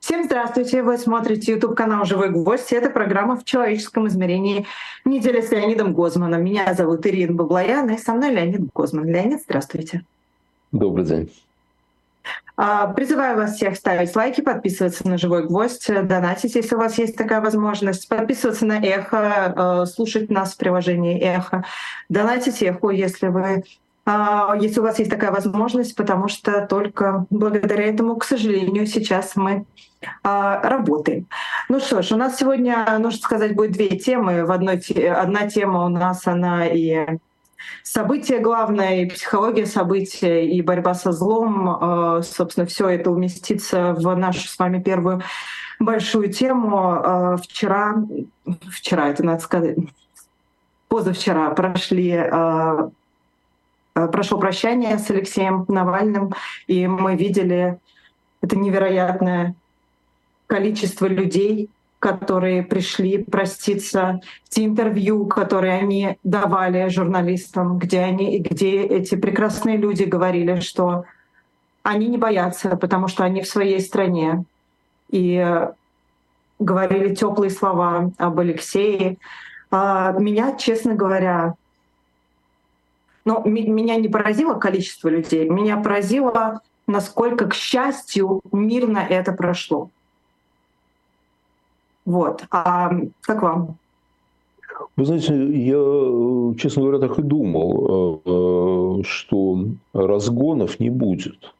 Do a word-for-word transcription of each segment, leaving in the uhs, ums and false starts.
Всем здравствуйте! Вы смотрите YouTube-канал «Живой гвоздь». Это программа «В человеческом измерении». Неделя с Леонидом Гозманом. Меня зовут Ирина Баблоян, и со мной Леонид Гозман. Леонид, здравствуйте. Добрый день. Призываю вас всех ставить лайки, подписываться на «Живой гвоздь», донатить, если у вас есть такая возможность, подписываться на «Эхо», слушать нас в приложении «Эхо», донатить «Эхо», если вы если у вас есть такая возможность, потому что только благодаря этому, к сожалению, сейчас мы а, работаем. Ну что ж, у нас сегодня, нужно сказать, будет две темы. В одной, одна тема у нас, она и события главное, и психология события, и борьба со злом. Собственно, все это уместится в нашу с вами первую большую тему. Вчера, вчера это надо сказать, позавчера прошли прошло прощание с Алексеем Навальным, и мы видели это невероятное количество людей, которые пришли проститься, те интервью, которые они давали журналистам, где они, где эти прекрасные люди говорили, что они не боятся, потому что они в своей стране, и говорили теплые слова об Алексее. Меня, честно говоря, Но меня не поразило количество людей, меня поразило, насколько, к счастью, мирно это прошло. Вот. А как вам? Вы знаете, я, честно говоря, так и думал, что разгонов не будет.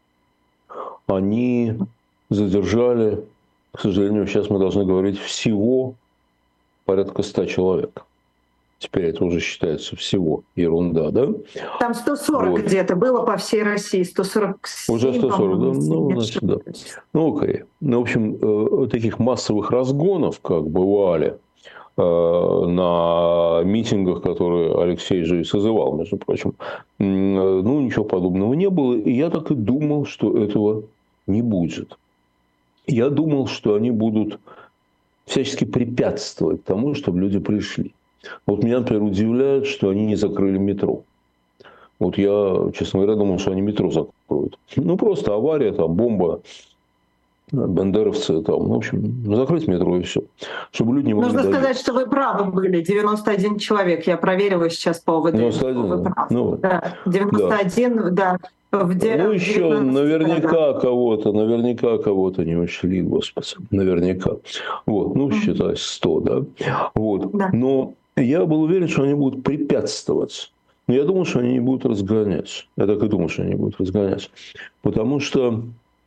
Они задержали, к сожалению, сейчас мы должны говорить, всего порядка ста человек. Теперь это уже считается всего ерунда, да? Там сто сорок вот. Где-то было по всей России, сто сорок семь. Уже сто сорок, да? Ну, значит, да. Ну, окей. Ну, в общем, таких массовых разгонов, как бывали на митингах, которые Алексей же и созывал, между прочим, ну, ничего подобного не было. И я так и думал, что этого не будет. Я думал, что они будут всячески препятствовать тому, чтобы люди пришли. Вот меня, например, удивляет, что они не закрыли метро. Вот я, честно говоря, думал, что они метро закроют. Ну, просто авария, там, бомба, бандеровцы, там, в общем, закрыть метро и все. Чтобы люди не могли Нужно доехать. сказать, что вы правы были. девяносто один человек. Я проверила сейчас по ОВД. девяносто один, вы правы. Ну, да. девяносто один, да. да. В де... Ну, еще наверняка да. кого-то, наверняка кого-то не учли, господи, наверняка. Вот, ну, считай, сто, да. Вот. Да. Но я был уверен, что они будут препятствовать. Но я думал, что они не будут разгонять. Я так и думал, что они не будут разгонять. Потому что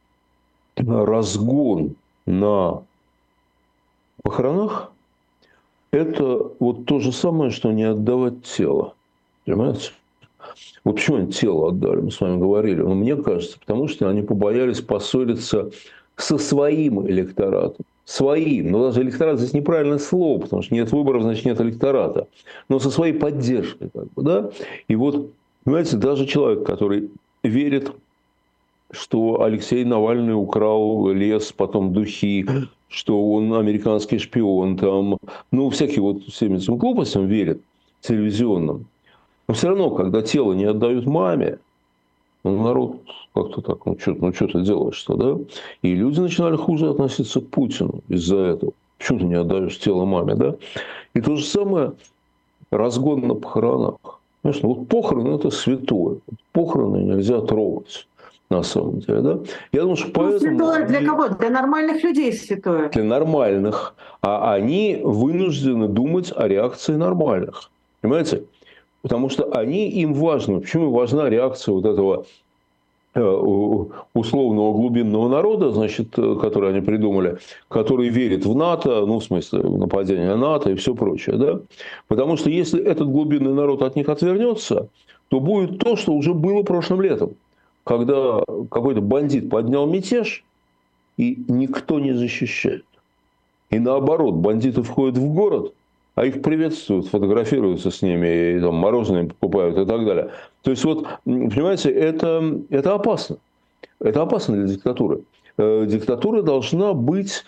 разгон на похоронах – это вот то же самое, что не отдавать тело. Понимаете? Вот почему они тело отдали, мы с вами говорили. Но мне кажется, потому что они побоялись поссориться со своим электоратом. Своим. Но даже электорат здесь неправильное слово, потому что нет выборов, значит нет электората. Но со своей поддержкой. Как бы, да? И вот, понимаете, даже человек, который верит, что Алексей Навальный украл лес, потом духи, что он американский шпион, там, ну, всякие вот всем этим глупостям верит, телевизионным. Но все равно, когда тело не отдают маме, ну, народ как-то так, ну что, ну, что ты делаешь-то, да? И люди начинали хуже относиться к Путину из-за этого. Почему ты не отдаешь тело маме, да? И то же самое разгон на похоронах. Конечно, вот похороны – это святое. Похороны нельзя трогать. На самом деле, да? Я думаю, что поэтому... Ну, святое для кого? Для нормальных людей святое. Для нормальных. А они вынуждены думать о реакции нормальных. Понимаете? Потому что они, им важно. Почему важна реакция вот этого условного глубинного народа, значит, который они придумали, который верит в НАТО, ну, в смысле, в нападение на НАТО и все прочее, да? Потому что если этот глубинный народ от них отвернется, то будет то, что уже было прошлым летом, когда какой-то бандит поднял мятеж, и никто не защищает. И наоборот, бандиты входят в город, а их приветствуют, фотографируются с ними, и там мороженое покупают и так далее. То есть, вот, понимаете, это, это опасно. Это опасно для диктатуры. Диктатура должна быть...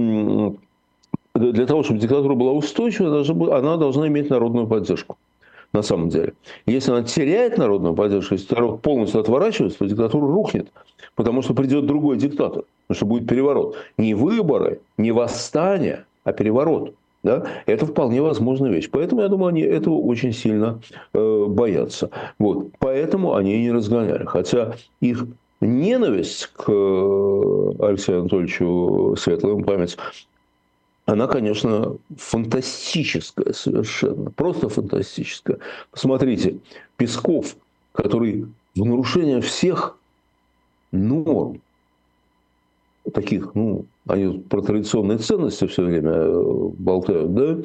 Для того, чтобы диктатура была устойчивой, она должна иметь народную поддержку. На самом деле. Если она теряет народную поддержку, если народ полностью отворачивается, то диктатура рухнет. Потому что придет другой диктатор. Потому что будет переворот. Не выборы, не восстание, а переворот. Да? Это вполне возможная вещь. Поэтому, я думаю, они этого очень сильно э, боятся. Вот. Поэтому они и не разгоняли. Хотя их ненависть к э, Алексею Анатольевичу, светлая ему память, она, конечно, фантастическая совершенно. Просто фантастическая. Посмотрите, Песков, который в нарушение всех норм, таких, ну, они про традиционные ценности все время болтают, да?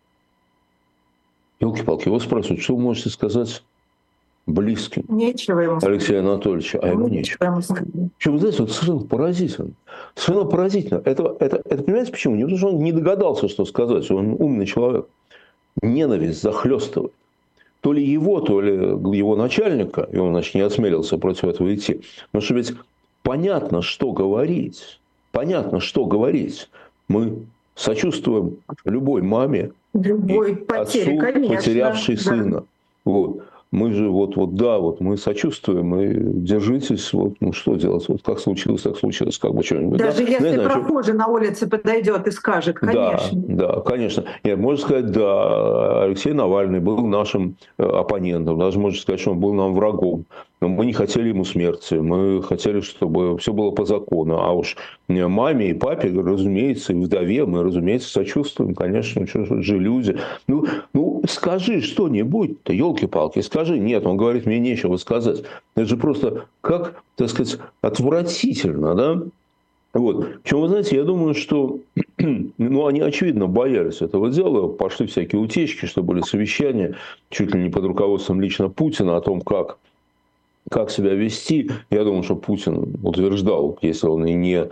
Елки-палки, его спрашивают, что вы можете сказать близким Нечего ему сказать. Алексея Анатольевича, а ему нечего. Причем, знаете, вот совершенно поразительно. Совершенно поразительно. Это, это, это понимаете почему? Не потому, что он не догадался, что сказать, он умный человек. Ненависть захлестывает. То ли его, то ли его начальника, и он, значит, не осмелился против этого идти. Потому что ведь понятно, что говорить. Понятно, что говорить. Мы сочувствуем любой маме, любой потере, отцу, конечно, потерявшей да. сына. Вот. Мы же вот, вот, да, вот мы сочувствуем, и держитесь, вот, ну что делать, вот как случилось, так случилось, как бы что-нибудь. Даже да? если знаю, прохожий что... на улице подойдет и скажет, конечно. Да, да, конечно. Нет, можно сказать, да, Алексей Навальный был нашим оппонентом, даже можно сказать, что он был нам врагом. Но мы не хотели ему смерти, мы хотели, чтобы все было по закону. А уж маме и папе, разумеется, и вдове мы, разумеется, сочувствуем, конечно, что же люди. Ну, ну скажи что-нибудь-то, елки-палки, скажи. Нет, он говорит, мне нечего сказать. Это же просто как, так сказать, отвратительно, да? Вот. Причем, вы знаете, я думаю, что ну, они, очевидно, боялись этого дела. Пошли всякие утечки, что были совещания, чуть ли не под руководством лично Путина, о том, как, как себя вести. Я думаю, что Путин утверждал, если он и не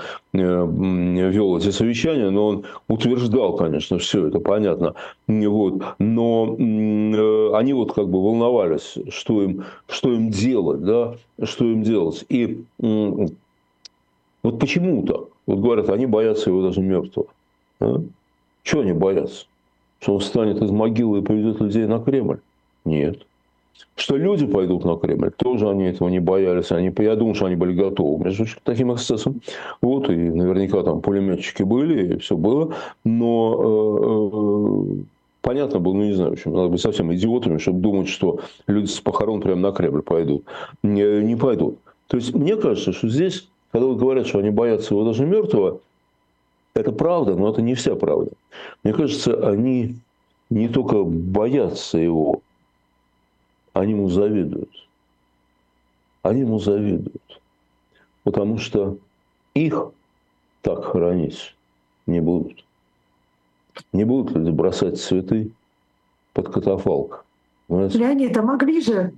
вел эти совещания, но он утверждал, конечно, все это понятно. Вот. Но они вот как бы волновались, что им, что им делать, да? Что им делать. И вот почему-то, вот говорят, они боятся его даже мертвого. А? Чего они боятся? Что он встанет из могилы и поведет людей на Кремль? Нет. Что люди пойдут на Кремль? Тоже они этого не боялись. Они, я думаю, что они были готовы, между прочим, к таким эксцессам. Вот, и наверняка там пулеметчики были, и все было. Но э, э, понятно было, ну не знаю, в общем, надо быть совсем идиотами, чтобы думать, что люди с похорон прямо на Кремль пойдут. Не, не пойдут. То есть, мне кажется, что здесь... Когда вот говорят, что они боятся его даже мертвого, это правда, но это не вся правда. Мне кажется, они не только боятся его, они ему завидуют. Они ему завидуют. Потому что их так хоронить не будут. Не будут люди бросать цветы под катафалк. Понимаете? Леонид, а могли же,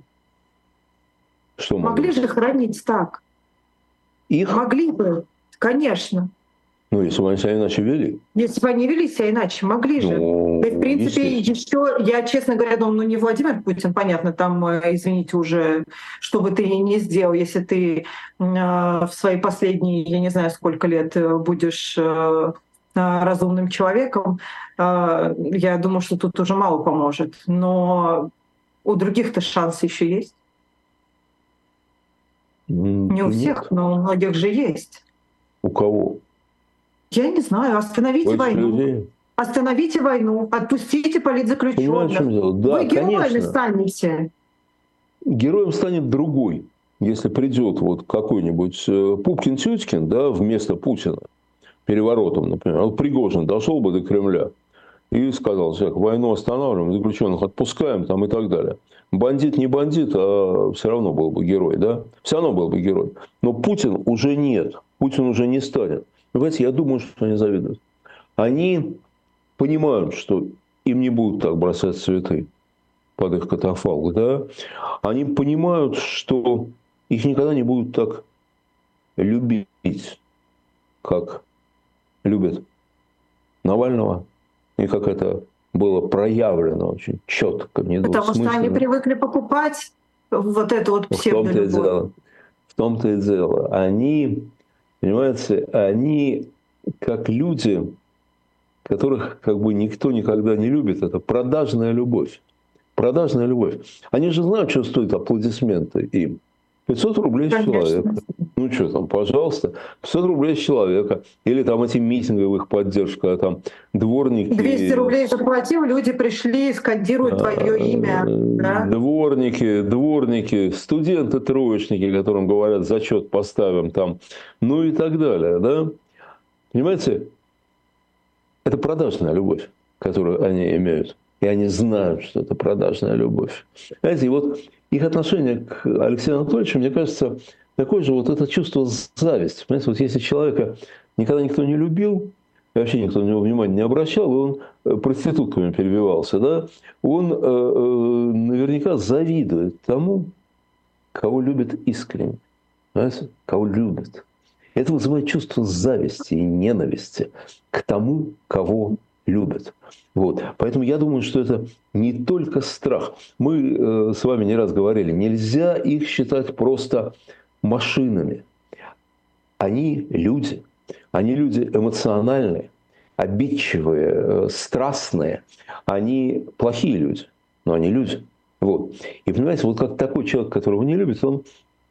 что могли? могли же хоронить так. Их? Могли бы, конечно. Ну, если бы они себя иначе вели. Если бы они вели себя иначе, могли же. Ну, да, в принципе, еще, я, честно говоря, думаю, ну не Владимир Путин, понятно, там, извините, уже, что бы ты ни сделал, если ты э, в свои последние, я не знаю, сколько лет будешь э, разумным человеком, э, я думаю, что тут уже мало поможет. Но у других-то шансы еще есть. Не у всех, нет. Но у многих же есть. У кого? Я не знаю. Остановите войну. Людей. Остановите войну. Отпустите политзаключенных. Да, вы героями конечно. станете. Героем станет другой. Если придет вот какой-нибудь Пупкин-Тюткин, да, вместо Путина, переворотом, например. Вот Пригожин дошел бы до Кремля и сказал, так, войну останавливаем, заключенных отпускаем там, и так далее. Бандит не бандит, а все равно был бы герой, да? Все равно был бы герой. Но Путин уже нет. Путин уже не станет. Понимаете, я думаю, что они завидуют. Они понимают, что им не будут так бросать цветы под их катафалк, да? Они понимают, что их никогда не будут так любить, как любят Навального, и как это было проявлено очень четко. Потому что они привыкли покупать вот это вот псевдолюбовь. В том-то и дело. Они, понимаете, они как люди, которых как бы никто никогда не любит, это продажная любовь. Продажная любовь. Они же знают, что стоят аплодисменты им. пятьсот рублей с человека. Ну что там, пожалуйста, пятьсот рублей с человека. Или там эти митинговых поддержка, там дворники. двести рублей заплатил, люди пришли, скандируют твое имя. Да? Дворники, дворники, студенты-троечники, которым говорят, зачет поставим там, ну и так далее. Да? Понимаете, это продажная любовь, которую они имеют. И они знают, что это продажная любовь. Знаете, и вот их отношение к Алексею Анатольевичу, мне кажется, такое же вот это чувство зависти. Понимаете, вот если человека никогда никто не любил, и вообще никто на него внимания не обращал, и он проститутками перебивался, да, он э, э, наверняка завидует тому, кого любит искренне. Понимаете? Кого любит. Это вызывает чувство зависти и ненависти к тому, кого любят. Вот. Поэтому я думаю, что это не только страх. Мы э, с вами не раз говорили, нельзя их считать просто машинами. Они люди. Они люди эмоциональные, обидчивые, э, страстные. Они плохие люди, но они люди. Вот. И понимаете, вот как такой человек, которого не любит, он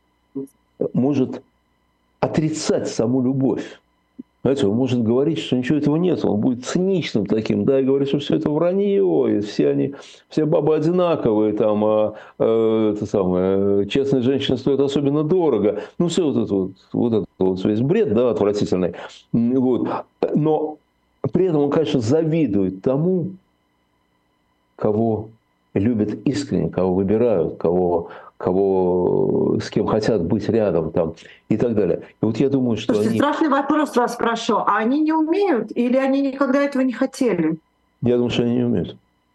может отрицать саму любовь. Знаете, он может говорить, что ничего этого нет, он будет циничным таким, да, и говорит, что все это вранье, и все они, все бабы одинаковые, там, а, а, это самое, честные женщины стоят особенно дорого. Ну, все вот это вот, вот это вот весь бред, да, отвратительный. Вот. Но при этом он, конечно, завидует тому, кого любят искренне, кого выбирают, кого, кого, с кем хотят быть рядом там, и так далее. И вот я думаю, что Слушайте, они... страшный вопрос вас спрошу. А они не умеют или они никогда этого не хотели? Я думаю, что они не умеют.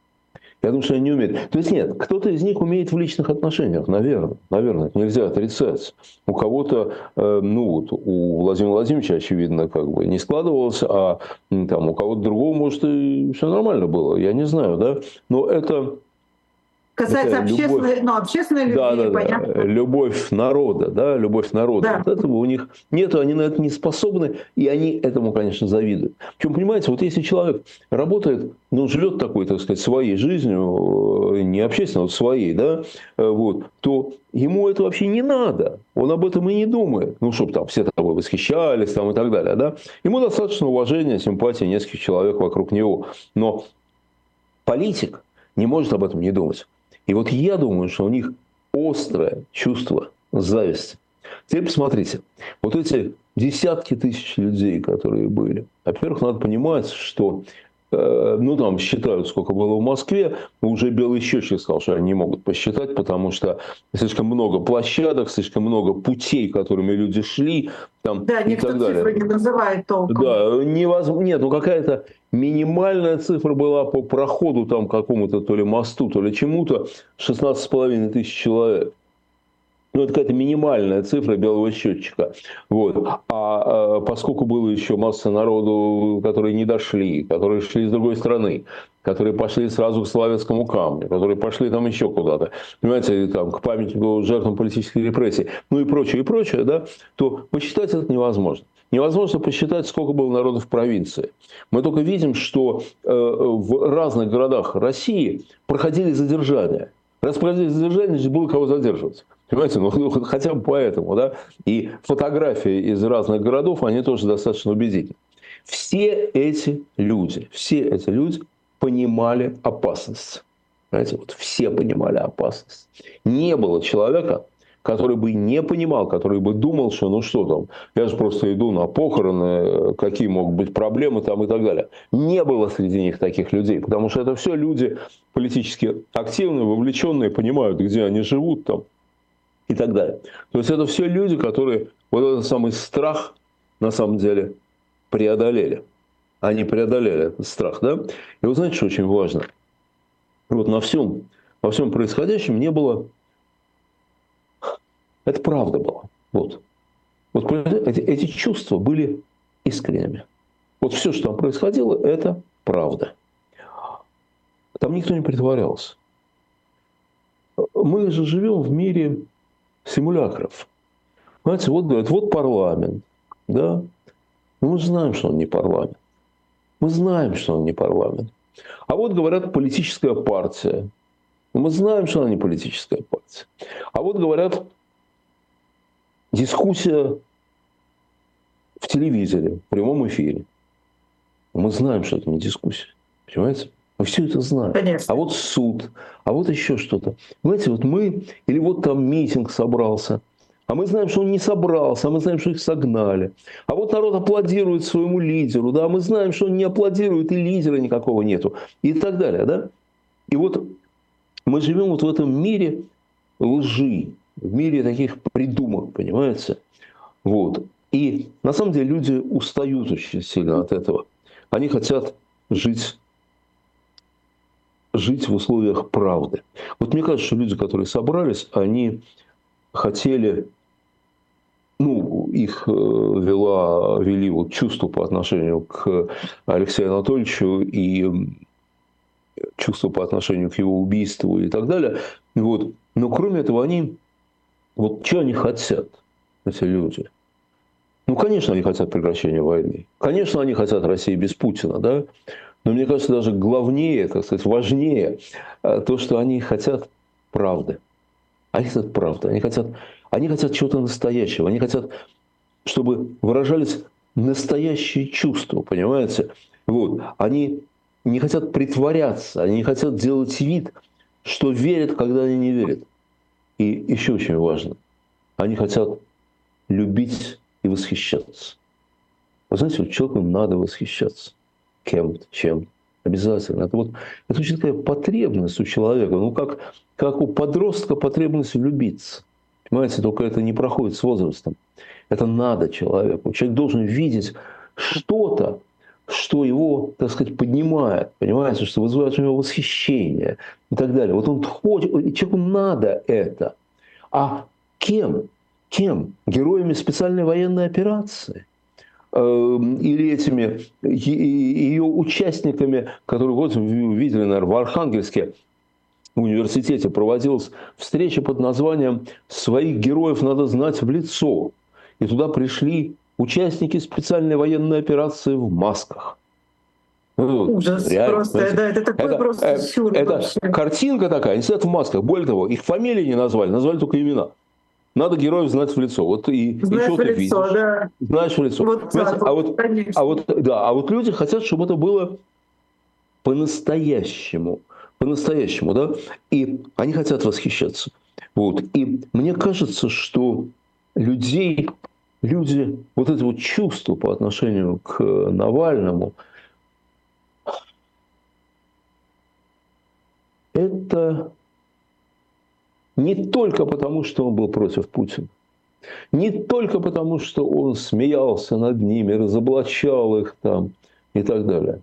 Я думаю, что они не умеют. То есть нет, кто-то из них умеет в личных отношениях, наверное. Наверное, это нельзя отрицать. У кого-то, э, ну вот, у Владимира Владимировича, очевидно, как бы не складывалось, а там, у кого-то другого, может, и все нормально было. Я не знаю, да. Но это... Касается общественной, ну, общественной любви, да, да, понятно. Да. Любовь народа, да, любовь народа. Да. Вот этого у них нет, они на это не способны, и они этому, конечно, завидуют. Причем, понимаете, вот если человек работает, ну, живет такой, так сказать, своей жизнью, не общественной, вот своей, да, вот, то ему это вообще не надо. Он об этом и не думает. Ну, чтобы там все тобой восхищались там, и так далее, да. Ему достаточно уважения, симпатии нескольких человек вокруг него. Но политик не может об этом не думать. И вот я думаю, что у них острое чувство зависти. Теперь посмотрите, вот эти десятки тысяч людей, которые были. Во-первых, надо понимать, что, э, ну там считают, сколько было в Москве, но уже Белый счетчик сказал, что они не могут посчитать, потому что слишком много площадок, слишком много путей, которыми люди шли. Там, да, и никто так далее. цифры не называет толком. Да, невозможно. Нет, ну какая-то минимальная цифра была по проходу там какому-то то ли мосту, то ли чему-то, шестнадцать с половиной тысяч человек. Ну, это какая-то минимальная цифра белого счетчика. Вот. А, а поскольку было еще масса народу, которые не дошли, которые шли с другой стороны, которые пошли сразу к Славянскому камню, которые пошли там еще куда-то, понимаете, там, к памятнику жертвам политической репрессии, ну и прочее, и прочее, да, то посчитать это невозможно. Невозможно посчитать, сколько было народу в провинции. Мы только видим, что э, в разных городах России проходили задержания. Раз проходили задержания, значит, было кого задерживать. Понимаете, ну хотя бы поэтому, да. И фотографии из разных городов, они тоже достаточно убедительны. Все эти люди, все эти люди понимали опасность. Понимаете, вот все понимали опасность. Не было человека, который бы не понимал, который бы думал, что ну что там, я же просто иду на похороны, какие могут быть проблемы там и так далее. Не было среди них таких людей, потому что это все люди политически активные, вовлеченные, понимают, где они живут там и так далее. То есть это все люди, которые вот этот самый страх на самом деле преодолели. Они преодолели этот страх, да? И вот знаете, что очень важно? Вот на всем, во всем происходящем не было... Это правда было. Вот. Вот эти, эти чувства были искренними. Вот все, что там происходило, это правда. Там никто не притворялся. Мы же живем в мире симулякров. Знаете, вот говорят, вот парламент. Да? Но мы знаем, что он не парламент. Мы знаем, что он не парламент. А вот говорят, политическая партия. Мы знаем, что она не политическая партия. А вот говорят, дискуссия в телевизоре, в прямом эфире. Мы знаем, что это не дискуссия. Понимаете? Мы все это знаем. Конечно. А вот суд, а вот еще что-то. Знаете, вот мы, или вот там митинг собрался, а мы знаем, что он не собрался, а мы знаем, что их согнали. А вот народ аплодирует своему лидеру, да, а мы знаем, что он не аплодирует, и лидера никакого нету. И так далее, да. И вот мы живем вот в этом мире лжи, в мире таких придумок, понимаете? Вот. И на самом деле люди устают очень сильно от этого. Они хотят жить, жить в условиях правды. Вот мне кажется, что люди, которые собрались, они хотели, ну, их вела, вели вот чувство по отношению к Алексею Анатольевичу и чувство по отношению к его убийству и так далее. Вот. Но кроме этого, они, вот что они хотят, эти люди? Ну, конечно, они хотят прекращения войны. Конечно, они хотят России без Путина, да? Но мне кажется, даже главнее, так сказать, важнее то, что они хотят правды. Они хотят правды. Они хотят, они хотят чего-то настоящего. Они хотят, чтобы выражались настоящие чувства, понимаете? Вот. Они не хотят притворяться. Они не хотят делать вид, что верят, когда они не верят. И еще очень важно. Они хотят любить и восхищаться. Вы знаете, вот человеку надо восхищаться кем-то, чем-то. Обязательно. Это, вот, это очень такая потребность у человека. Ну, как, как у подростка потребность влюбиться. Понимаете, только это не проходит с возрастом. Это надо человеку. Человек должен видеть что-то, что его, так сказать, поднимает. Понимаете, что вызывает у него восхищение и так далее. Вот он хочет, человеку надо это. А кем? Кем? Героями специальной военной операции? Или этими ее участниками, которые, вот вы видели, наверное, в Архангельске в университете проводилась встреча под названием «Своих героев надо знать в лицо». И туда пришли участники специальной военной операции в масках. Ужас, реально, просто, это, это такой это, просто это, сюр. Это картинка такая, они сидят в масках. Более того, их фамилии не назвали, назвали только имена. Надо героев знать в лицо. Вот и, Знаешь и что в ты лицо, видишь? Да. Знаешь в лицо. Вот так, а, вот, конечно. а, вот, да, а вот люди хотят, чтобы это было по-настоящему. По-настоящему, да? И они хотят восхищаться. Вот. И мне кажется, что людей, люди, вот это вот чувство по отношению к Навальному, это не только потому, что он был против Путина, не только потому, что он смеялся над ними, разоблачал их там и так далее.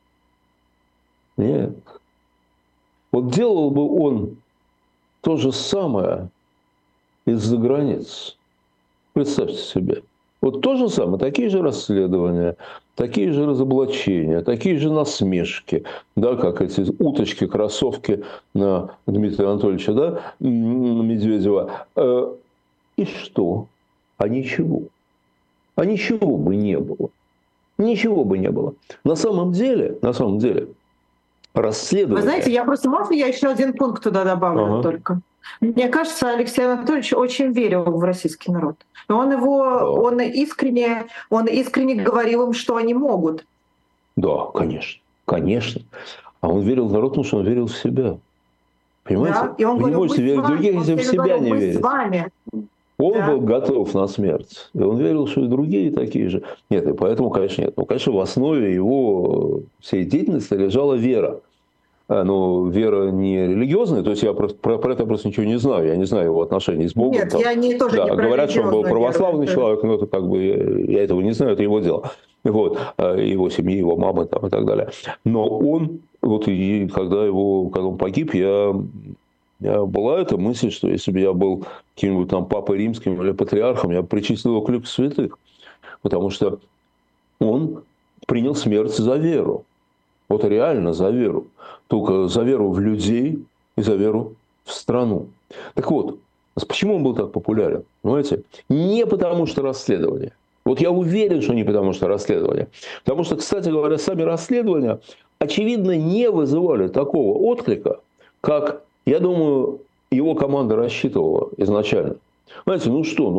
Нет. Вот делал бы он то же самое из-за границ. Представьте себе. Вот то же самое, такие же расследования, такие же разоблачения, такие же насмешки, да, как эти уточки, кроссовки на Дмитрия Анатольевича, да, Медведева. И что? А ничего. А ничего бы не было. Ничего бы не было. На самом деле, на самом деле, расследование... Вы знаете, я просто, можно я еще один пункт туда добавлю ага. только? Мне кажется, Алексей Анатольевич очень верил в российский народ. Он его, да. он искренне, он искренне говорил им, что они могут. Да, конечно, конечно. А он верил в народ, потому что он верил в себя. Понимаете? Да? И он Вы говорил, не можете верить в других, если в себя говорил, не верите. С вами. Он да. был готов на смерть. И он верил, что и другие такие же. Нет, и поэтому, конечно, нет. Ну, конечно, в основе его всей деятельности лежала вера. Но вера не религиозная, то есть я про, про, про это просто ничего не знаю, я не знаю его отношений с Богом. Нет, там, я не, тоже да, не про говорят, что он был православный веру, человек, но это как бы, я этого не знаю, это его дело. Вот, его семьи, его мамы там, и так далее. Но он, вот и когда, его, когда он погиб, я, я, была эта мысль, что если бы я был каким-нибудь там папой римским или патриархом, я бы причислил его к лику святых. Потому что он принял смерть за веру. Вот реально за веру. Только за веру в людей и за веру в страну. Так вот, почему он был так популярен? Понимаете? Не потому что расследование. Вот я уверен, что не потому что расследование. Потому что, кстати говоря, сами расследования, очевидно, не вызывали такого отклика, как, я думаю, его команда рассчитывала изначально. Знаете, ну что, ну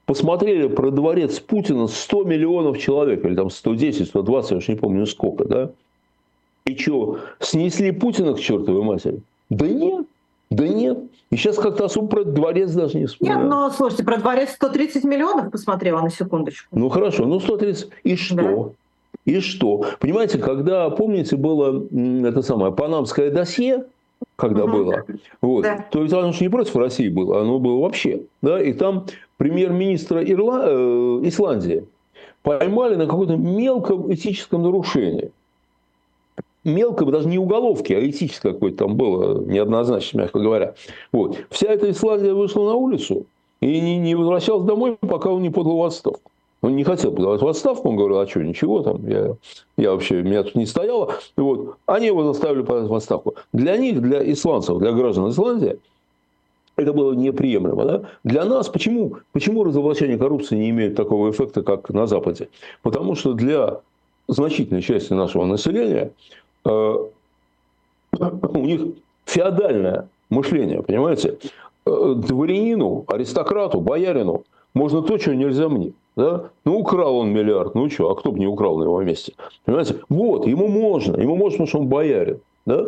посмотрели про дворец Путина сто миллионов человек, или там сто десять, сто двадцать, я уж не помню сколько, да? И что, снесли Путина к чертовой матери? Да нет, да нет. И сейчас как-то особо про дворец даже не вспоминают. Нет, ну, слушайте, про дворец сто тридцать миллионов посмотрела на секундочку. Ну, хорошо, ну, сто тридцать. И что? Да. И что? Понимаете, когда, помните, было это самое панамское досье, когда угу. было, вот, да. то ведь оно же не против России было, оно было вообще. Да? И там премьер-министра Ирла... э, Исландии поймали на каком-то мелком этическом нарушении. Мелко, даже не уголовки, а этическое какое-то там было, неоднозначно, мягко говоря. Вот. Вся эта Исландия вышла на улицу и не, не возвращалась домой, пока он не подал в отставку. Он не хотел подавать в отставку, он говорил, а что, ничего, там, я, я вообще, меня тут не стояло. Вот. Они его заставили подать в отставку. Для них, для исландцев, для граждан Исландии, это было неприемлемо. Да? Для нас почему, почему разоблачение коррупции не имеет такого эффекта, как на Западе? Потому что для значительной части нашего населения э, у них феодальное мышление, понимаете? Э, дворянину, аристократу, боярину можно то, чего нельзя мне. Да? Ну, украл он миллиард, ну что, а кто бы не украл на его месте? Понимаете? Вот, ему можно, ему можно, потому что он боярин. Да?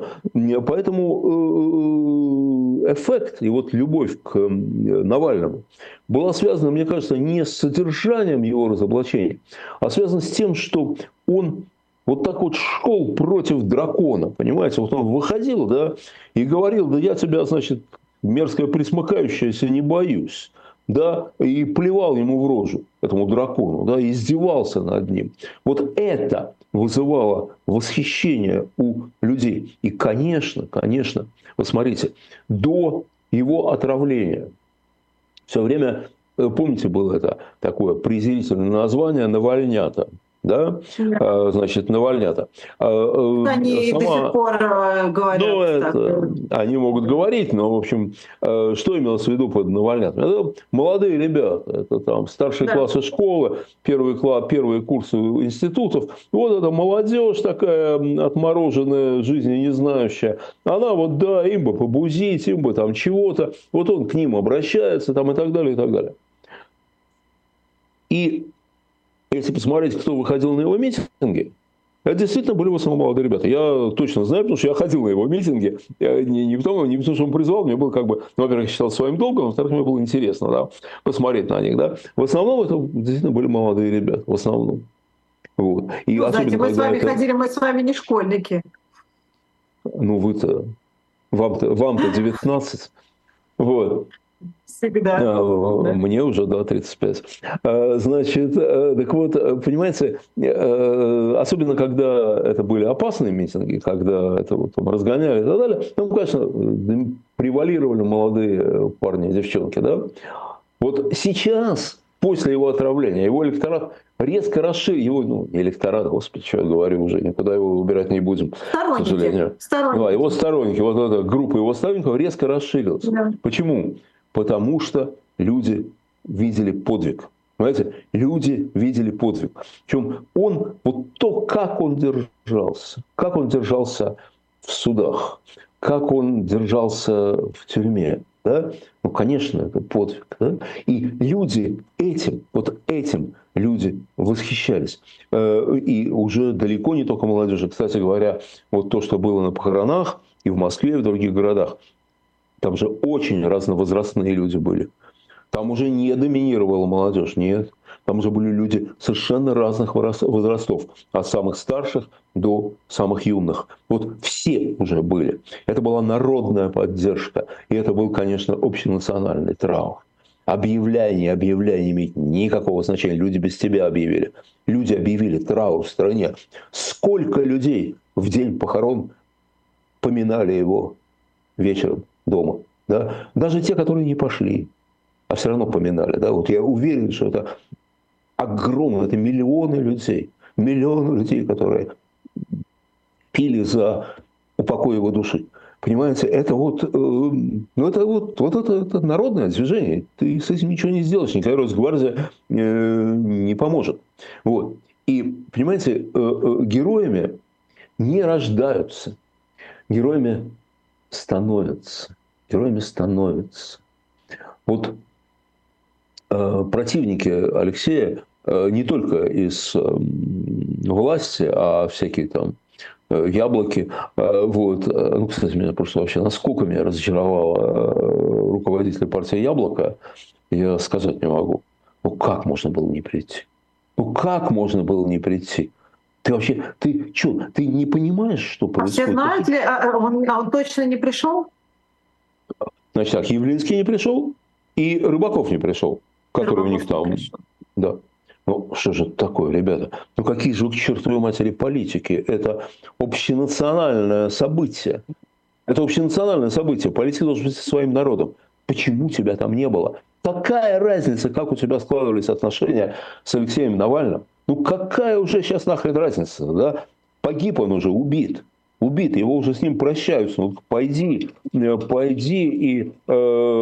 Поэтому эффект и вот любовь к Навальному была связана, мне кажется, не с содержанием его разоблачений, а связана с тем, что он вот так вот шел против дракона, понимаете? Вот он выходил, да, и говорил, да я тебя, значит, мерзкое присмыкающееся не боюсь. Да, и плевал ему в рожу, этому дракону, да, и издевался над ним. Вот это вызывало восхищение у людей. И, конечно, конечно, вы смотрите, до его отравления все время, помните, было это такое презрительное название «Навальнята». Да? Да. Значит, Навальнята. Они Сама... до сих пор говорят. Ну, это... Они могут говорить, но, в общем, что имелось в виду под Навальнятами? Это молодые ребята, это там старшие да. классы школы, первые, класс, первые курсы институтов. Вот эта молодежь такая отмороженная, жизни не знающая. Она вот, да, им бы побузить, им бы там чего-то. Вот он к ним обращается там, и так далее, и так далее. И если посмотреть, кто выходил на его митинги, это действительно были в основном молодые ребята. Я точно знаю, потому что я ходил на его митинги. Не, не, потому, не потому, что он призвал, мне было как бы, ну, во-первых, я считал своим долгом, во-вторых, мне было интересно, да, посмотреть на них. Да. В основном это действительно были молодые ребята. В основном. Вот. И ну, знаете, мы с вами это... ходили, мы с вами не школьники. Ну, вы-то, вам-то, вам-то девятнадцать. Вот. Всегда. А, да. Мне уже, да, тридцать пять. А, значит, так вот, понимаете, особенно когда это были опасные митинги, когда это вот там разгоняли и так далее, ну, конечно, превалировали молодые парни и девчонки, да. Вот сейчас, после его отравления, его электорат резко расширил, его, ну, не электорат, господи, что я говорю уже, никуда его убирать не будем, сторонники, к сожалению. Сторонники. Да, его сторонники, вот эта группа его сторонников резко расширилась. Да. Почему? Потому что люди видели подвиг. Понимаете? Люди видели подвиг. Причем он, вот то, как он держался, как он держался в судах, как он держался в тюрьме, да? Ну, конечно, это подвиг. Да? И люди этим, вот этим люди восхищались. И уже далеко не только молодежи. Кстати говоря, вот то, что было на похоронах и в Москве, и в других городах, там же очень разновозрастные люди были. Там уже не доминировала молодежь, нет. Там уже были люди совершенно разных возрастов. От самых старших до самых юных. Вот все уже были. Это была народная поддержка. И это был, конечно, общенациональный траур. Объявляй, не объявляй, не имеет никакого значения. Люди без тебя объявили. Люди объявили траур в стране. Сколько людей в день похорон поминали его вечером дома, да? Даже те, которые не пошли, а все равно поминали, да? Вот я уверен, что это огромное, это миллионы людей, миллионы людей, которые пили за упокой его души. Понимаете, это вот, э, ну это вот, вот это, это народное движение. Ты с этим ничего не сделаешь, никакая Росгвардия э, не поможет. Вот. И, понимаете, э, э, героями не рождаются, героями становятся. Героями становятся. Вот противники Алексея не только из власти, а всякие там яблоки. Вот. Ну, кстати, меня просто вообще насколько меня разочаровало руководитель партии «Яблоко», я сказать не могу. Ну, как можно было не прийти? Ну, как можно было не прийти? Ты вообще, ты что, ты не понимаешь, что А все происходит? знают ли, а он, а он точно не пришел? Значит так, Явлинский не пришел, и Рыбаков не пришел, который у них там... Да. Ну, что же это такое, ребята? Ну, какие же вы к чертовой матери политики? Это общенациональное событие. Это общенациональное событие. Политика должна быть со своим народом. Почему тебя там не было? Какая разница, как у тебя складывались отношения с Алексеем Навальным? Ну, какая уже сейчас нахрен разница, да? Погиб он уже, убит. Убит, его уже с ним прощаются. Ну, пойди, пойди и э,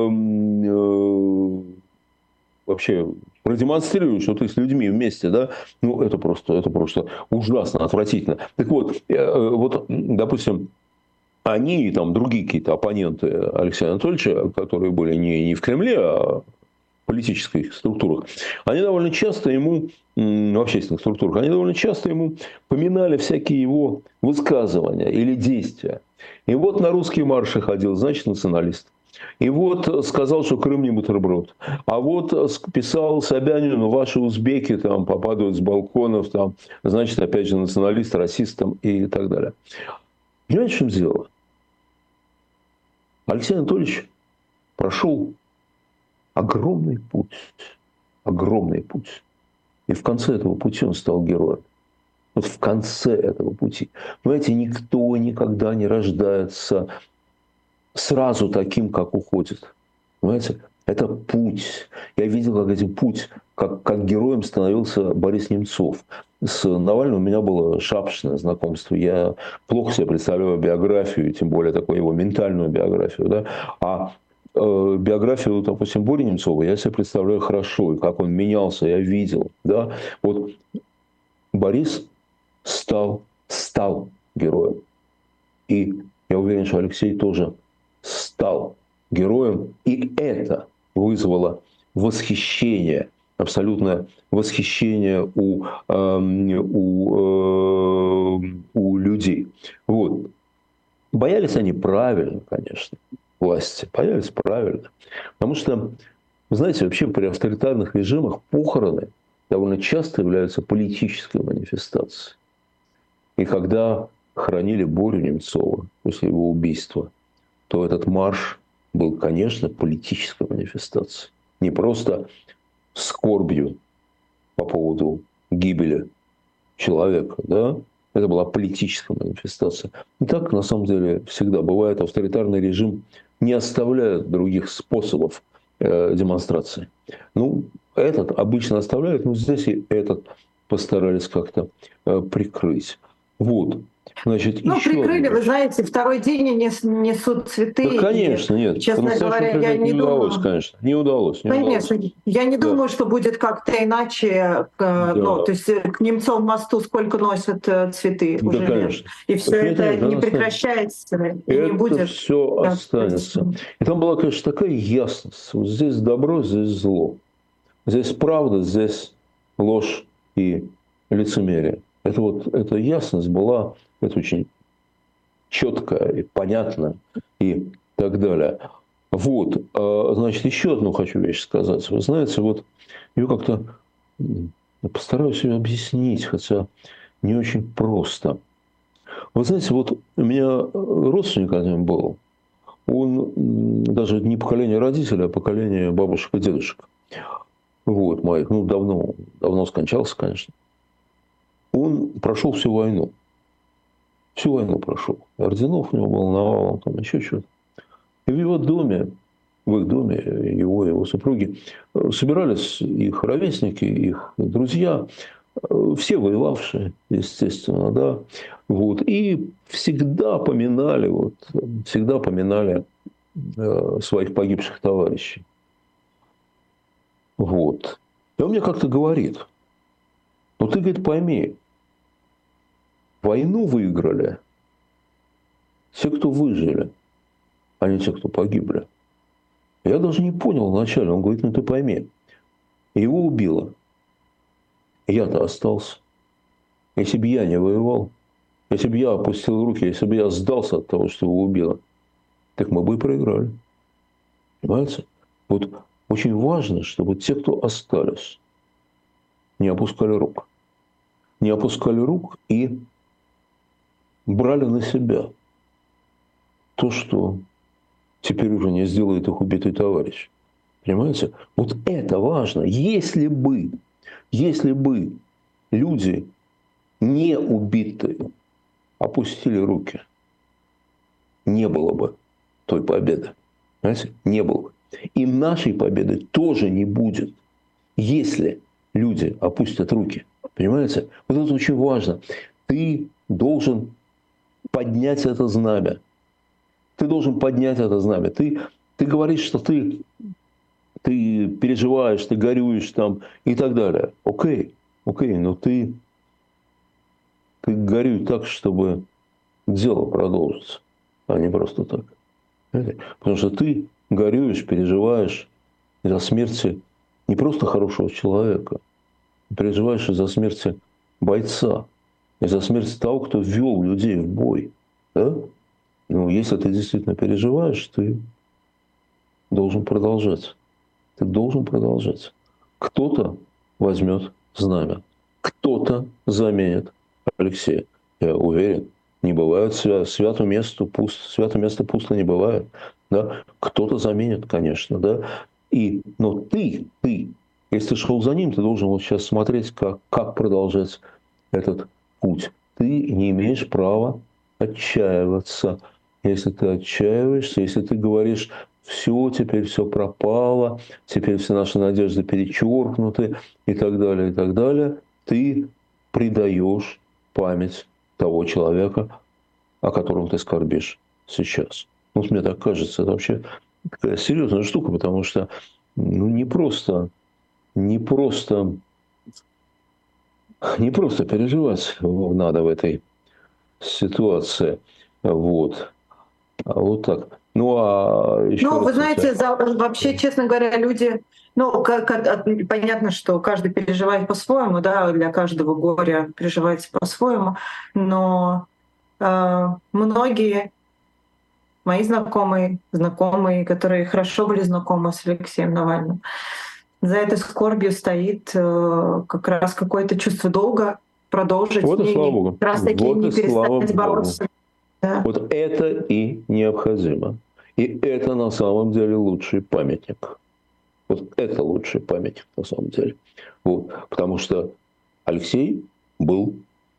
э, вообще продемонстрируй, что ты с людьми вместе, да? Ну, это просто, это просто ужасно, отвратительно. Так вот, э, вот, допустим, они и там другие какие-то оппоненты Алексея Анатольевича, которые были не, не в Кремле, а в политических структурах, они довольно часто ему, в общественных структурах, они довольно часто ему поминали всякие его высказывания или действия. И вот на русские марши ходил, значит, националист. И вот сказал, что Крым не бутерброд. А вот писал Собянину, ваши узбеки там попадают с балконов, там, значит, опять же, националист, расист там, и так далее. Понимаете, в чем дело? Алексей Анатольевич прошел огромный путь. Огромный путь. И в конце этого пути он стал героем. Вот в конце этого пути. Понимаете, никто никогда не рождается сразу таким, как уходит. Понимаете? Это путь. Я видел, как этим путь, как, как героем становился Борис Немцов. С Навальным у меня было шапочное знакомство. Я плохо себе представляю биографию, тем более такую его ментальную биографию. Да? А э, биографию, допустим, Бори Немцова я себе представляю хорошо. И как он менялся, я видел. Да? Вот Борис стал, стал героем. И я уверен, что Алексей тоже стал героем. И это вызвало восхищение, абсолютное восхищение у, э, у, э, у людей. Вот. Боялись они правильно, конечно, власти. Боялись правильно. Потому что, вы знаете, вообще при авторитарных режимах похороны довольно часто являются политической манифестацией. И когда хоронили Борю Немцова после его убийства, то этот марш был, конечно, политической манифестацией. Не просто скорбью по поводу гибели человека, да? Это была политическая манифестация. И так, на самом деле, всегда бывает. Авторитарный режим не оставляет других способов э, демонстрации. Ну, этот обычно оставляют, но здесь и этот постарались как-то э, прикрыть. Вот. Значит, ну, еще прикрыли, одна. вы знаете, второй день они несут цветы. Да, конечно, и, нет. честно говоря, я не, не удалось, думаю... конечно. Не удалось. Не Конечно, удалось. я не Да. думаю, что будет как-то иначе. Да. Ну, то есть к Немцову мосту сколько носят цветы Да, уже конечно. лет. И все нет, это нет, не да, прекращается и это не будет. все Да, останется. И там была, конечно, такая ясность. Вот здесь добро, здесь зло. Здесь правда, здесь ложь и лицемерие. Это вот эта ясность была, это очень четкая и понятная и так далее. Вот, значит, еще одну хочу вещь сказать. Вы знаете, вот ее как-то постараюсь ее объяснить, хотя не очень просто. Вы знаете, вот у меня родственник один был, он даже не поколение родителей, а поколение бабушек и дедушек. Вот, моих, ну, давно, давно скончался, конечно. Он прошел всю войну. Всю войну прошел. Орденов у него был навалом, там еще что-то. И в его доме, в их доме, его и его супруги, собирались их ровесники, их друзья, все воевавшие, естественно, да. Вот. И всегда поминали, вот, всегда поминали э, своих погибших товарищей. Вот. И он мне как-то говорит, ну ты, говорит, пойми, войну выиграли те, кто выжили, а не те, кто погибли. Я даже не понял вначале. Он говорит, ну ты пойми, Его убило. Я-то остался. Если бы я не воевал, если бы я опустил руки, если бы я сдался от того, что его убило, так мы бы и проиграли. Понимаете? Вот очень важно, чтобы те, кто остались, не опускали рук. Не опускали рук и брали на себя то, что теперь уже не сделает их убитый товарищ. Понимаете? Вот это важно. Если бы, если бы люди не убитые опустили руки, не было бы той победы. Понимаете? Не было бы. И нашей победы тоже не будет, если люди опустят руки. Понимаете? Вот это очень важно. Ты должен поднять это знамя. Ты должен поднять это знамя. Ты, ты говоришь, что ты, ты переживаешь, ты горюешь там и так далее. Окей, окей, но ты, ты горюй так, чтобы дело продолжится, а не просто так. Понимаете? Потому что ты горюешь, переживаешь из-за смерти не просто хорошего человека, переживаешь из-за смерти бойца, из-за смерти того, кто ввел людей в бой. Да? Ну, если ты действительно переживаешь, ты должен продолжать. Ты должен продолжать. Кто-то возьмет знамя, кто-то заменит Алексея. Я уверен, не бывает свя- свято место пусто, свято место пусто не бывает. Да? Кто-то заменит, конечно, да. И, но ты, ты, если ты шел за ним, ты должен вот сейчас смотреть, как, как продолжать этот путь. Ты не имеешь права отчаиваться. Если ты отчаиваешься, если ты говоришь, все, теперь все пропало, теперь все наши надежды перечеркнуты и так далее, и так далее, ты предаешь память того человека, о котором ты скорбишь сейчас. Ну, мне так кажется, это вообще такая серьезная штука, потому что ну, не просто, не просто, не просто переживать надо в этой ситуации. Вот. А вот так. Ну, а еще Ну, вы раз у тебя... знаете, за- вообще, честно говоря, люди, ну, как, как- понятно, что каждый переживает по-своему, да, для каждого горя переживается по-своему, но э, многие мои знакомые, знакомые, которые хорошо были знакомы с Алексеем Навальным, за этой скорбью стоит э, как раз какое-то чувство долга продолжить, Вот и не, слава не, Богу. как раз таки Вот и не слава перестать Богу. бороться. Да. Вот это и необходимо. И это на самом деле лучший памятник. Вот это лучший памятник на самом деле. Вот. Потому что Алексей был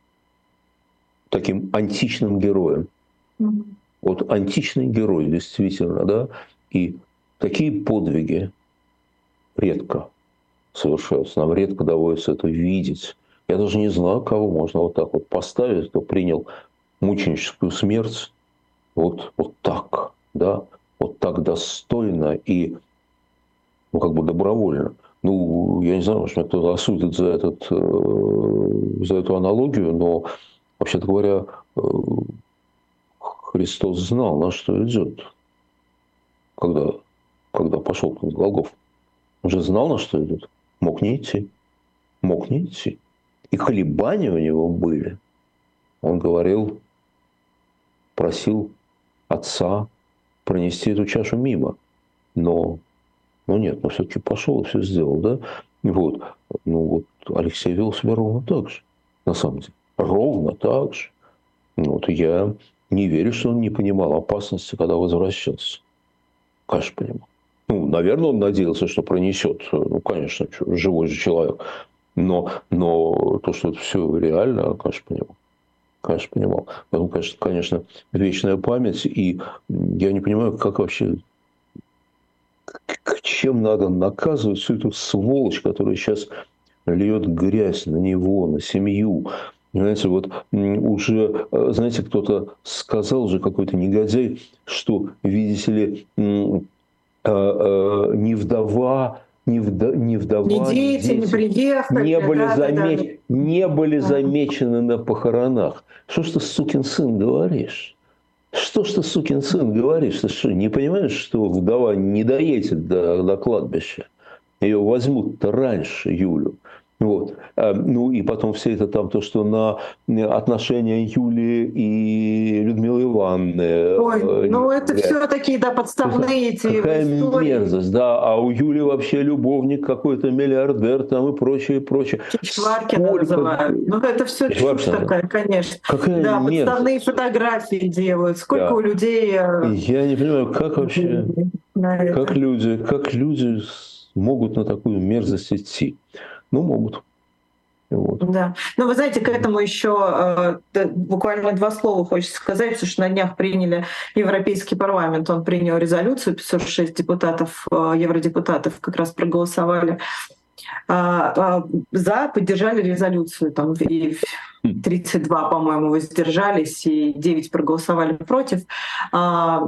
таким античным героем. Мгм. Вот античный герой, действительно, да. И такие подвиги редко совершаются. Нам редко доводится это видеть. Я даже не знаю, кого можно вот так вот поставить, кто принял мученическую смерть вот, вот так, да, вот так достойно и ну, как бы добровольно. Ну, я не знаю, может, меня кто-то осудит за, этот, э, за эту аналогию, но, вообще-то говоря, э, Христос знал, на что идет, когда, когда пошел на Голгофу. Он же знал, на что идет. Мог не идти. Мог не идти. И колебания у него были. Он говорил, просил Отца пронести эту чашу мимо. Но, но нет, но все-таки пошел и все сделал, да? Вот. Ну вот Алексей вел себя ровно так же, на самом деле. Ровно так же. Ну, вот я не верю, что он не понимал опасности, когда возвращался. Конечно, понимал. Ну, наверное, он надеялся, что пронесет. Ну, конечно, живой же человек. Но, но то, что это все реально, конечно, понимал. Конечно, понимал. Поэтому, конечно, конечно, вечная память. И я не понимаю, как вообще, чем надо наказывать всю эту сволочь, которая сейчас льет грязь на него, на семью. Знаете, вот уже, знаете, кто-то сказал уже, какой-то негодяй, что, видите ли, не вдова, не, вда, не Ни вдова, ни дети, не дети приехали, не были, да, да, да. замеч... не были Да. замечены на похоронах. Что ж ты, сукин сын, говоришь? Что ж ты, сукин сын, говоришь? Ты что, не понимаешь, что вдова не доедет до, до кладбища? ее возьмут-то раньше Юлю. Вот. Ну и потом все это там, то, что на отношения Юлии и Людмилы Ивановны. Ой, ну это все такие, да, подставные эти какая истории. мерзость, да, а у Юли вообще любовник какой-то миллиардер там и прочее, и прочее. Чичваркина Сколько... называют. Ну это все чушь такая, конечно. Какая да, мерзость. Подставные фотографии делают. Сколько да. у людей... Я не понимаю, как вообще, как люди, как люди могут на такую мерзость идти. Ну, могут. Вот. Да. Ну, вы знаете, к этому еще э, буквально два слова хочется сказать, потому что на днях приняли Европейский парламент, он принял резолюцию, пятьсот шесть депутатов, э, евродепутатов как раз проголосовали э, э, за, поддержали резолюцию, там, и тридцать два, по-моему, воздержались, и девять проголосовали против. Э,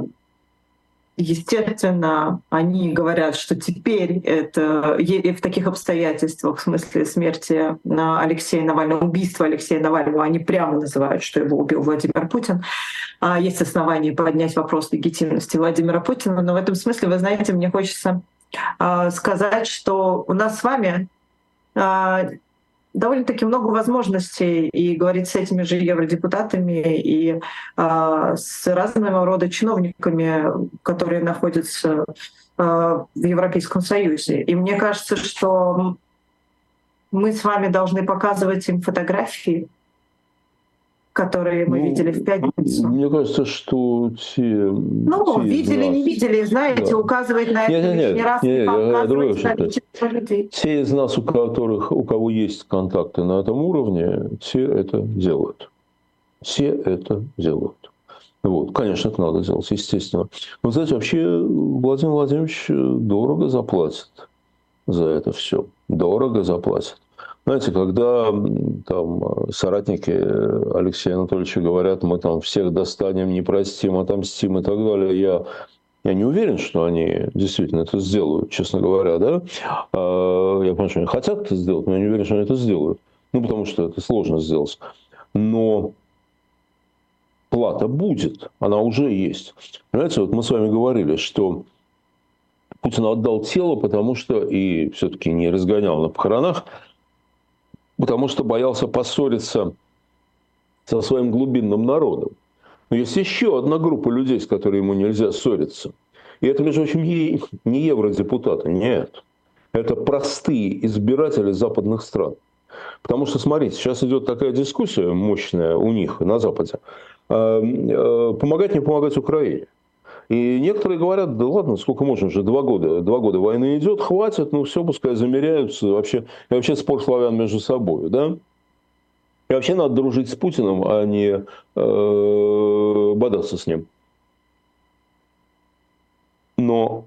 Естественно, они говорят, что теперь это в таких обстоятельствах, в смысле смерти Алексея Навального, убийства Алексея Навального, они прямо называют, что его убил Владимир Путин. Есть основания поднять вопрос легитимности Владимира Путина, но в этом смысле, вы знаете, мне хочется сказать, что у нас с вами довольно-таки много возможностей и говорить с этими же евродепутатами и э, с разного рода чиновниками, которые находятся э, в Европейском Союзе. И мне кажется, что мы с вами должны показывать им фотографии, которые мы ну, видели в пятницу. Мне кажется, что те... Ну, те видели, нас... не видели, знаете, да. указывать на это нет, лишний нет, раз, нет, показывать количество людей. Те из нас, у которых, у кого есть контакты на этом уровне, все это делают. Все это делают. Вот. Конечно, это надо делать, естественно. Но, знаете, вообще Владимир Владимирович дорого заплатит за это все. Дорого заплатит. Знаете, когда там соратники Алексея Анатольевича говорят, мы там всех достанем, не простим, отомстим и так далее, я, я не уверен, что они действительно это сделают, честно говоря, да. Я понимаю, что они хотят это сделать, но я не уверен, что они это сделают. Ну, потому что это сложно сделать. Но плата будет, она уже есть. Понимаете, вот мы с вами говорили, что Путин отдал тело, потому что и все-таки не разгонял на похоронах, потому что боялся поссориться со своим глубинным народом. Но есть еще одна группа людей, с которой ему нельзя ссориться. И это, между прочим, не евродепутаты, нет. Это простые избиратели западных стран. Потому что, смотрите, сейчас идет такая дискуссия мощная у них на Западе. Помогать, не помогать Украине. И некоторые говорят, да ладно, сколько можно уже, два года, два года войны идет, хватит, ну все, пускай замеряются, вообще, и вообще спор славян между собой, да? И вообще надо дружить с Путиным, а не э, бодаться с ним. Но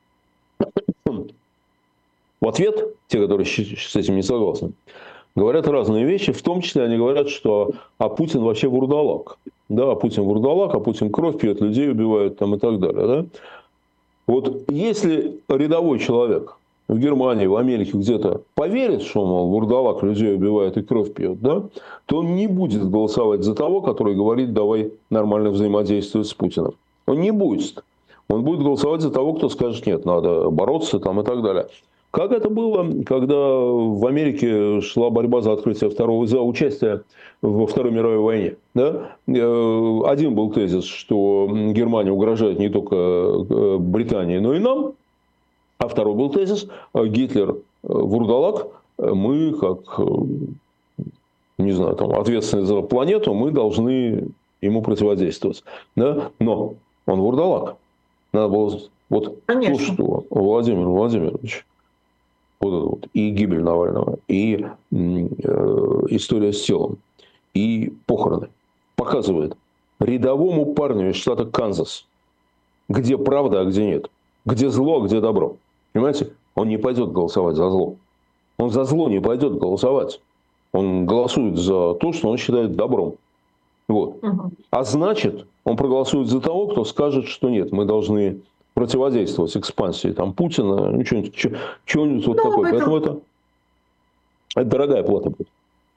в ответ, те, которые с этим не согласны, говорят разные вещи, в том числе они говорят, что а Путин вообще вурдалак. Да, а Путин вурдалак, а Путин кровь пьет, людей убивает там и так далее. Да? Вот если рядовой человек в Германии, в Америке где-то поверит, что, мол, вурдалак людей убивает и кровь пьет, да, то он не будет голосовать за того, который говорит, давай нормально взаимодействовать с Путиным. Он не будет. Он будет голосовать за того, кто скажет, нет, надо бороться там и так далее. Как это было, когда в Америке шла борьба за открытие второго, за участие во Второй мировой войне? Да? Один был тезис, что Германия угрожает не только Британии, но и нам. А второй был тезис, Гитлер вурдалак, мы, как, не знаю, там, ответственные за планету, мы должны ему противодействовать. Да? Но он вурдалак. Надо было... Вот то, что Владимир Владимирович... Вот это вот. И гибель Навального, и э, история с телом, и похороны. Показывает рядовому парню из штата Канзас, где правда, а где нет. Где зло, а где добро. Понимаете? Он не пойдет голосовать за зло. Он за зло не пойдет голосовать. Он голосует за то, что он считает добром. Вот. Угу. А значит, он проголосует за того, кто скажет, что нет, мы должны... противодействовать экспансии там, Путина, ну, что-нибудь, что-нибудь вот ну, такое. Этом... Поэтому это, это дорогая плата будет.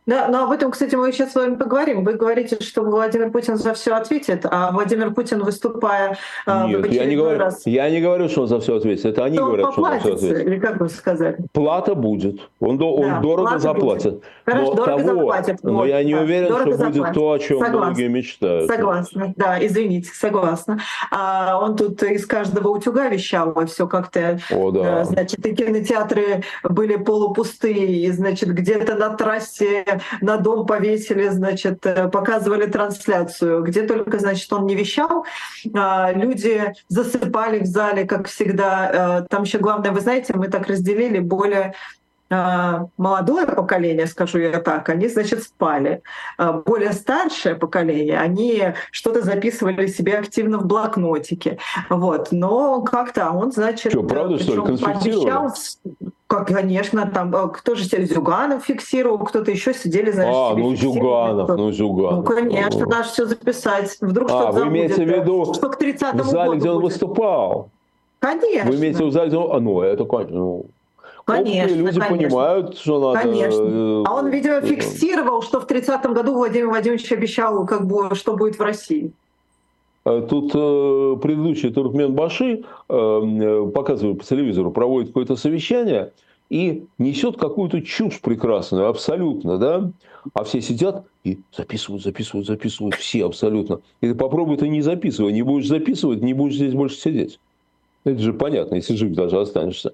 Да, но об этом, кстати, мы сейчас с вами поговорим. Вы говорите, что Владимир Путин за все ответит, а Владимир Путин, выступая э, в Нет, я не очередной говорю, раз, я не говорю, что он за все ответит. Это они то он говорят, что он за все поплатится, ответит. или как вы сказали? Плата будет. Он, до- он Да, дорого плата будет. заплатит. Хорошо, Но дорого того, заплатят. но Вот, я не да, уверен, что дорого будет заплатят. то, о чем Согласна. многие мечтают. Согласна, да, извините, согласна. А он тут из каждого утюга вещал, все как-то, О, да. значит, и кинотеатры были полупустые, и, значит, где-то на трассе на дом повесили, значит, показывали трансляцию, где только, значит, он не вещал, люди засыпали в зале, как всегда. Там еще главное, вы знаете, мы так разделили более молодое поколение, скажу я так, они, значит, спали. Более старшее поколение, они что-то записывали себе активно в блокнотике. Вот. Но как-то он, значит, что, правда, что ли, конспектировали? Как, конечно, там кто же Зюганов фиксировал, кто-то еще сидели, знаешь, А, себе ну Зюганов, ну Зюганов. Ну, конечно, ну. надо все записать. Вдруг а, что-то вы забудет, имеете в виду что к тридцатому в зале, году где он будет. выступал? Конечно. Вы имеете в виду в зале, где он... А, ну, это, конечно, ну... Конечно, Опытные люди конечно. понимают, что надо... Конечно. А он, видимо, фиксировал, что в тридцатом году Владимир Владимирович обещал, как бы, что будет в России. Тут э, предыдущий Туркменбаши, э, показывает по телевизору, проводит какое-то совещание и несет какую-то чушь прекрасную, абсолютно, да? А все сидят и записывают, записывают, записывают, все абсолютно. И ты попробуй это не записывай, не будешь записывать, не будешь здесь больше сидеть. Это же понятно, если жив даже останешься.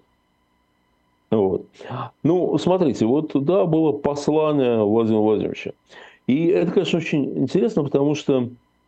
Вот. Ну, смотрите, вот да, было послание Владимира Владимировича. И это, конечно, очень интересно, потому что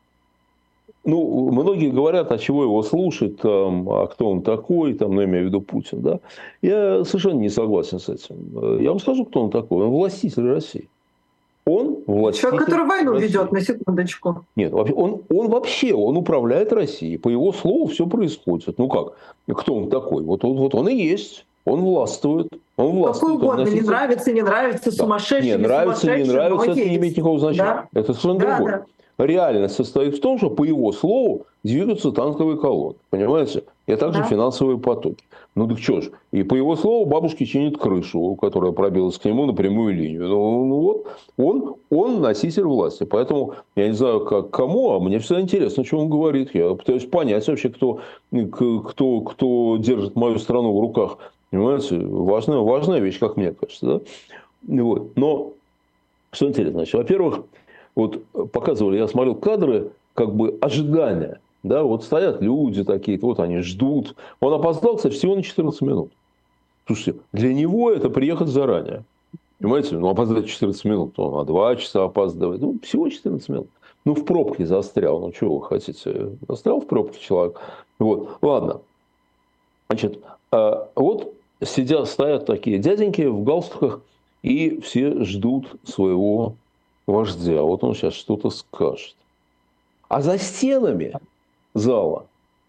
ну, многие говорят, а чего его слушать, там, а кто он такой, там, ну, я имею в виду Путин. Да? Я совершенно не согласен с этим. Я вам скажу, кто он такой. Он властитель России. Он властитель Человек, который войну России. ведет, на секундочку. Нет, он, он вообще, он управляет Россией. По его слову все происходит. Ну как? Кто он такой? Вот, вот, вот он и есть. Он властвует. Он властвует. Какой угодно, носитель... не нравится, не нравится, да. сумасшедший, не не нравится, не нравится, это есть. не имеет никакого значения. Да? Это совершенно да, другое. Да. Реальность состоит в том, что, по его слову, двигаются танковые колонны. Понимаете? И также Да. финансовые потоки. Ну так что ж. И по его слову, бабушки чинят крышу, которая пробилась к нему на прямую линию. Ну, ну вот, он, он носитель власти. Поэтому я не знаю, как кому, а мне всегда интересно, что он говорит. Я пытаюсь понять вообще, кто, кто, кто держит мою страну в руках. Понимаете? Важная, важная вещь, как мне кажется. Да? Вот. Но, что интересно, значит, во-первых, вот показывали, я смотрел кадры, как бы ожидания. Да, вот стоят люди такие, вот они ждут. Он опоздал, кстати, всего на четырнадцать минут. Слушайте, для него это приехать заранее. Понимаете, ну опоздать четырнадцать минут, он на два часа опаздывает. Ну, всего четырнадцать минут. Ну, в пробке застрял. Ну, чего вы хотите? Застрял в пробке человек. Вот, ладно. Значит, вот сидят, стоят такие дяденьки в галстуках, и все ждут своего вождя. Вот он сейчас что-то скажет. А за стенами зала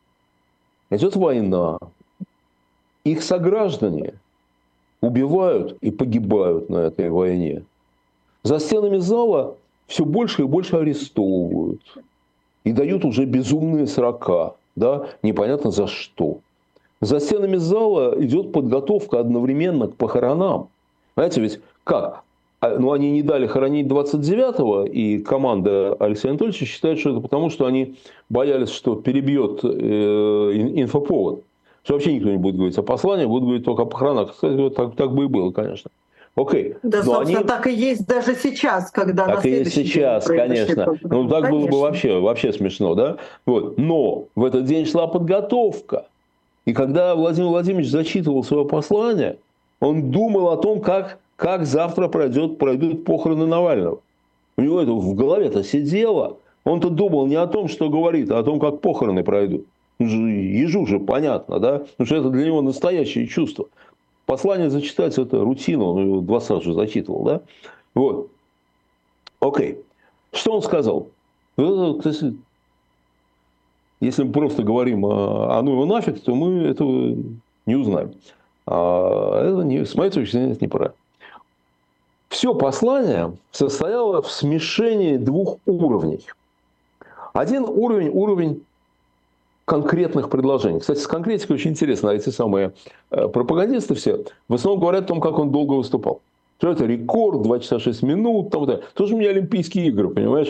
идет война. Их сограждане убивают и погибают на этой войне. За стенами зала все больше и больше арестовывают. И дают уже безумные срока. Да? Непонятно за что. За стенами зала идет подготовка одновременно к похоронам. Знаете, ведь как? Ну, они не дали хоронить двадцать девятого, и команда Алексея Анатольевича считает, что это потому, что они боялись, что перебьет инфоповод. Что вообще никто не будет говорить о послании, будут говорить только о похоронах. Кстати, так, так бы и было, конечно. Окей. Да, но собственно, они... так и есть даже сейчас, когда так на и есть сейчас, конечно. Ну, так конечно. было бы вообще, вообще смешно, да? Вот. Но в этот день шла подготовка. И когда Владимир Владимирович зачитывал свое послание, он думал о том, как, как завтра пройдет, пройдут похороны Навального. У него это в голове-то сидело. Он-то думал не о том, что говорит, а о том, как похороны пройдут. Ежу же понятно, да? Потому что это для него настоящее чувство. Послание зачитать – это рутина, он его два раза уже зачитывал, да? Вот. Окей. Что он сказал? Кстати, если мы просто говорим «а ну его нафиг», то мы этого не узнаем. А это, не, с моей точки зрения, это неправильно. Все послание состояло в смешении двух уровней. Один уровень – уровень конкретных предложений. Кстати, с конкретикой очень интересно. Эти самые пропагандисты все в основном говорят о том, как он долго выступал. Что это рекорд, два часа шесть минут, там, да. Тоже у меня Олимпийские игры, понимаешь?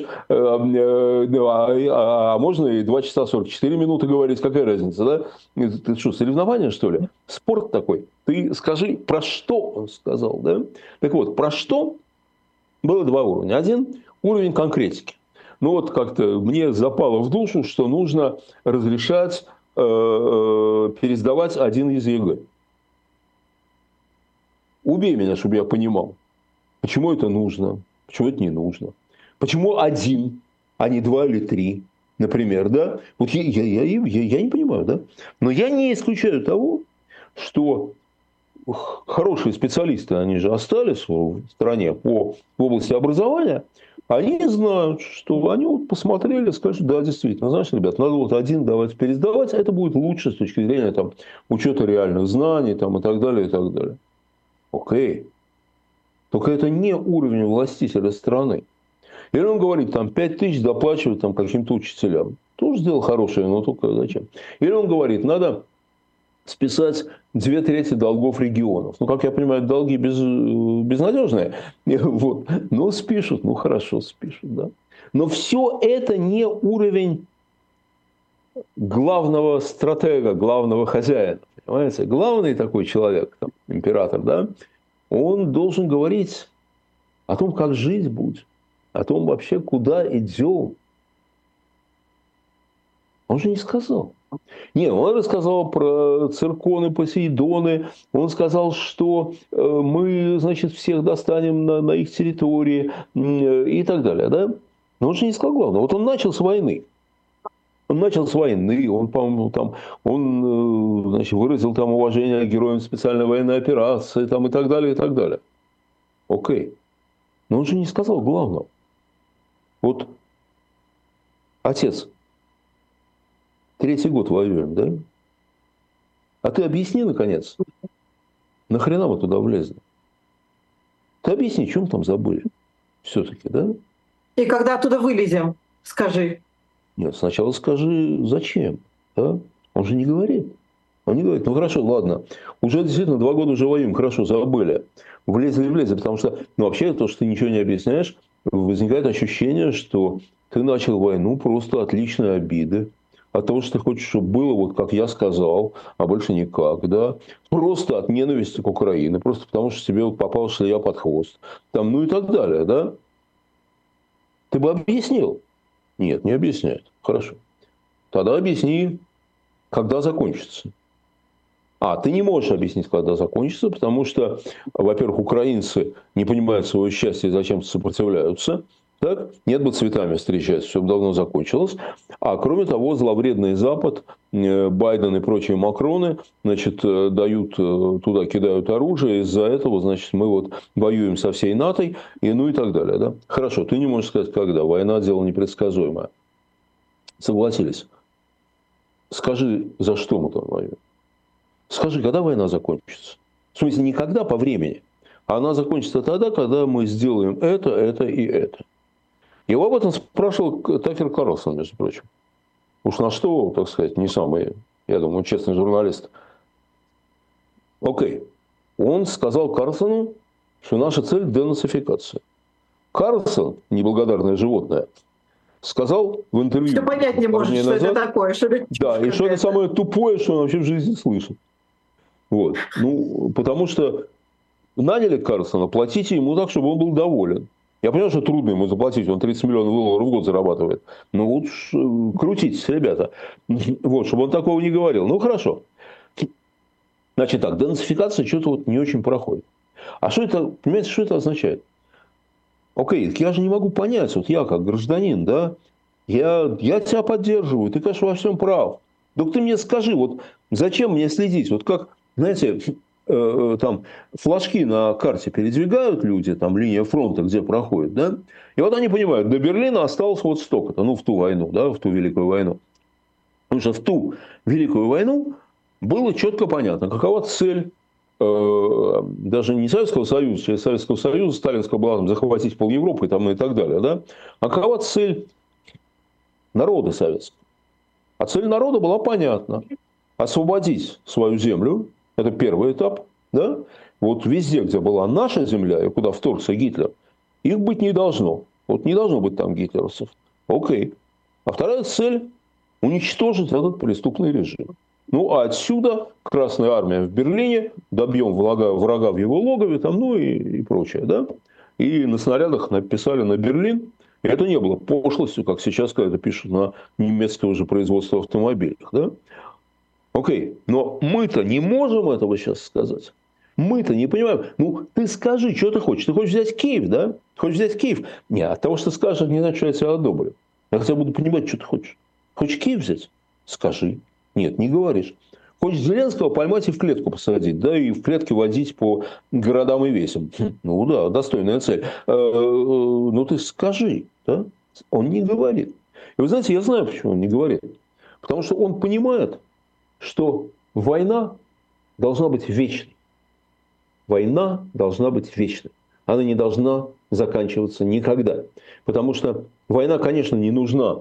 А, а можно и два часа сорок четыре минуты говорить, какая разница, да? Это что, соревнования, что ли? Спорт такой. Ты скажи, про что он сказал, да? Так вот, про что было два уровня. Один уровень конкретики. Ну вот как-то мне запало в душу, что нужно разрешать э, э, пересдавать один из ЕГЭ. Убей меня, чтобы я понимал, почему это нужно, почему это не нужно. Почему один, а не два или три, например, да? Вот я, я, я, я, я не понимаю, да? Но я не исключаю того, что хорошие специалисты, они же остались в стране по в области образования, они знают, что они вот посмотрели, скажут, да, действительно, знаешь, ребят, надо вот один давать пересдавать, это будет лучше с точки зрения там, учета реальных знаний там, и так далее, и так далее. Окей. Только это не уровень властителя страны. Или он говорит, там, пять тысяч доплачивать там, каким-то учителям. Тоже дело хорошее, но только зачем? Или он говорит, надо списать две трети долгов регионов. Ну, как я понимаю, долги без, безнадежные. Вот. Но спишут, ну, хорошо, спишут, да. Но все это не уровень главного стратега, главного хозяина. Понимаете? Главный такой человек, там, император, да, он должен говорить о том, как жить будет, о том вообще, куда идем. Он же не сказал. Нет, он рассказал про цирконы, посейдоны. Он сказал, что мы, значит, всех достанем на, на их территории и так далее. Да? Но он же не сказал главное. Вот он начал с войны. Он начал с войны, он, по-моему, там, он, значит, выразил там уважение героям специальной военной операции там, и так далее, и так далее. Окей. Но он же не сказал главного. Вот отец, третий год воюем, да? А ты объясни, наконец, нахрена мы туда влезли? Ты объясни, что мы там забыли все-таки, да? И когда оттуда вылезем, скажи. Нет, сначала скажи, зачем, да? Он же не говорит. Он не говорит, ну хорошо, ладно, уже действительно два года уже воюем, хорошо, забыли. Влезли, влезли, потому что, ну вообще, то, что ты ничего не объясняешь, возникает ощущение, что ты начал войну просто от личной обиды, от того, что ты хочешь, чтобы было, вот как я сказал, а больше никак, да, просто от ненависти к Украине, просто потому что тебе вот попал шлея под хвост, там, ну и так далее, да. Ты бы объяснил. Нет, не объясняет. Хорошо. Тогда объясни, когда закончится. А, ты не можешь объяснить, когда закончится, потому что, во-первых, украинцы не понимают своего счастья и зачем-то сопротивляются. Так? Нет бы цветами встречать, все бы давно закончилось. А кроме того, зловредный Запад, Байден и прочие Макроны, значит, дают туда, кидают оружие, из-за этого, значит, мы вот воюем со всей НАТО, и ну и так далее. Да? Хорошо, ты не можешь сказать, когда. Война – дело непредсказуемое. Согласились. Скажи, за что мы там воюем? Скажи, когда война закончится? В смысле, не когда по времени, а она закончится тогда, когда мы сделаем это, это и это. Его об этом спрашивал Такер Карлсон, между прочим. Уж на что, так сказать, не самый, я думаю, честный журналист. Окей. Он сказал Карлсону, что наша цель – денацификация. Карлсон, неблагодарное животное, сказал в интервью... Что понять не может, что назад, это такое. Что да, и что это самое тупое, что он вообще в жизни слышит. Вот. Ну, потому что наняли Карлсона, платите ему так, чтобы он был доволен. Я понимаю, что трудно ему заплатить, он тридцать миллионов долларов в год зарабатывает. Но вот крутитесь, ребята. Вот, чтобы он такого не говорил. Ну, хорошо. Значит так, денацификация что-то вот не очень проходит. А что это, понимаете, что это означает? Окей, я же не могу понять, вот я как гражданин, да, я, я тебя поддерживаю, ты, конечно, во всем прав. Так ты мне скажи, вот зачем мне следить? Вот как, знаете, там флажки на карте передвигают люди, там линия фронта, где проходит, да, и вот они понимают, до Берлина осталось вот столько-то, ну, в ту войну, да, в ту Великую войну. Потому что в ту Великую войну было четко понятно, какова цель э, даже не Советского Союза, через Советского Союза сталинского была там, захватить пол Европы там, и так далее, да, а какова цель народа советского. А цель народа была понятна. Освободить свою землю. Это первый этап. Да? Вот везде, где была наша земля, и куда вторгся Гитлер, их быть не должно. Вот не должно быть там гитлеровцев. Окей. А вторая цель – уничтожить этот преступный режим. Ну, а отсюда Красная Армия в Берлине, добьем врага, врага в его логове, там, ну и, и прочее. Да? И на снарядах написали на Берлин. И это не было пошлостью, как сейчас, когда это пишут на немецкого же производства автомобилях. Да? Окей. Но мы-то не можем этого сейчас сказать. Мы-то не понимаем. Ну, ты скажи, что ты хочешь. Ты хочешь взять Киев, да? Ты хочешь взять Киев? Нет, от того, что ты скажешь, не значит, что я тебя одобрю. Я хотя бы буду понимать, что ты хочешь. Хочешь Киев взять? Скажи. Нет, не говоришь. Хочешь Зеленского поймать и в клетку посадить, да, и в клетке водить по городам и весям. Ну да, достойная цель. Ну ты скажи, да? Он не говорит. И вы знаете, я знаю, почему он не говорит. Потому что он понимает, что война должна быть вечной. Война должна быть вечной. Она не должна заканчиваться никогда. Потому что война, конечно, не нужна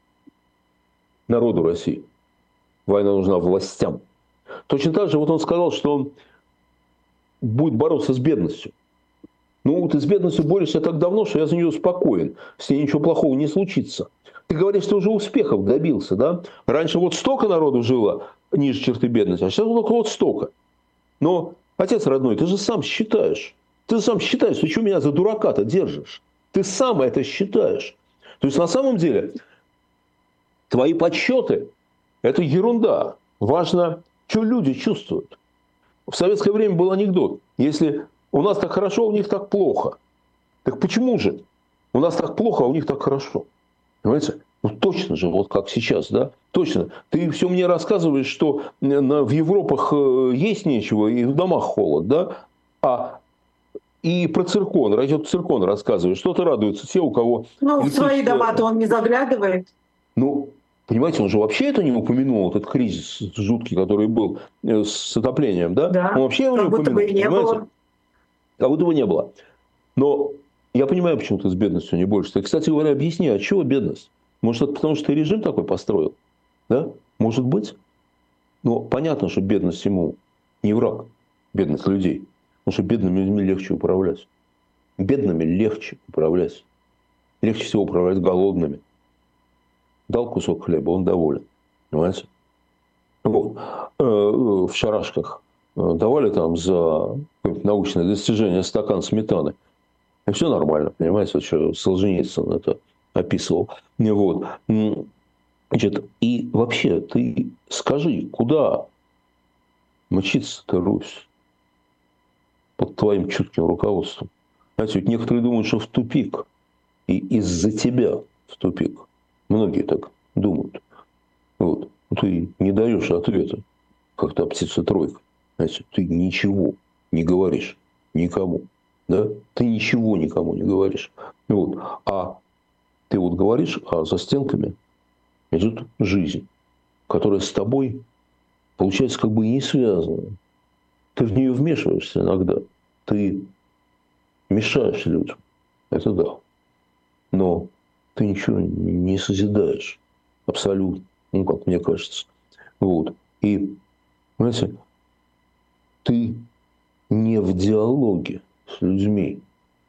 народу России. Война нужна властям. Точно так же вот он сказал, что он будет бороться с бедностью. Ну, ты с бедностью борешься так давно, что я за нее спокоен. С ней ничего плохого не случится. Ты говоришь, что уже успехов добился, да? Раньше вот столько народу жило ниже черты бедности, а сейчас вот вот столько. Но, отец родной, ты же сам считаешь. Ты же сам считаешь, ты что меня за дурака-то держишь? Ты сам это считаешь. То есть, на самом деле, твои подсчеты – это ерунда. Важно, что люди чувствуют. В советское время был анекдот. Если у нас так хорошо, у них так плохо. Так почему же? У нас так плохо, а у них так хорошо. Понимаете? Ну точно же, вот как сейчас, да? Точно. Ты все мне рассказываешь, что в Европах есть нечего и в домах холод, да? А и про циркон, радиоциркон рассказываешь. Что-то радуются те, у кого... Ну, в свои дома-то он не заглядывает. Ну, понимаете, он же вообще это не упомянул, этот кризис жуткий, который был с отоплением, да? Да, Он вообще его не как будто упомянул, бы и не понимаете? было. Как будто бы не было. Но я понимаю, почему ты с бедностью не борешься. Кстати говоря, объясни, а чего бедность? Может, это потому, что ты режим такой построил? Да? Может быть. Но понятно, что бедность ему не враг. Бедность людей. Потому что бедными людьми легче управлять. Бедными легче управлять. Легче всего управлять голодными. Дал кусок хлеба, он доволен. Понимаете? Вот. В шарашках давали там за научное достижение стакан сметаны. И все нормально, понимаете, вот что Солженицын это описывал. Вот. Значит, и вообще, ты скажи, куда мчится-то Русь под твоим чутким руководством? Знаете, вот некоторые думают, что в тупик, и из-за тебя в тупик. Многие так думают. Вот. Ты не даешь ответа, как та птица-тройка. Знаете, ты ничего не говоришь никому. Да? Ты ничего никому не говоришь. Вот. А ты вот говоришь, а за стенками идет жизнь, которая с тобой, получается, как бы и не связана. Ты в нее вмешиваешься иногда. Ты мешаешь людям. Это да. Но ты ничего не созидаешь. Абсолютно. Ну, как мне кажется. Вот. И, знаете, ты не в диалоге с людьми.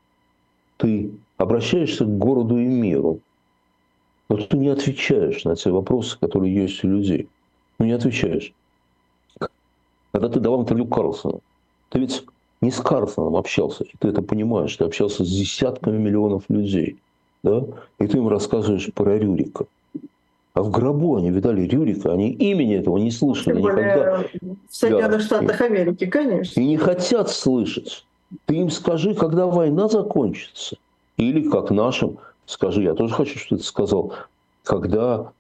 Ты обращаешься к городу и миру, но ты не отвечаешь на те вопросы, которые есть у людей. Ну, не отвечаешь. Когда ты давал интервью Карлсону, ты ведь не с Карлсоном общался, и ты это понимаешь, ты общался с десятками миллионов людей, да? И ты им рассказываешь про Рюрика. А в гробу они видали Рюрика, они имени этого не слышали Тем более никогда. в Соединенных Да. Штатах Америки, конечно. И не хотят слышать. Ты им скажи, когда война закончится. Или, как нашим, скажи, я тоже хочу, чтобы ты сказал, когда,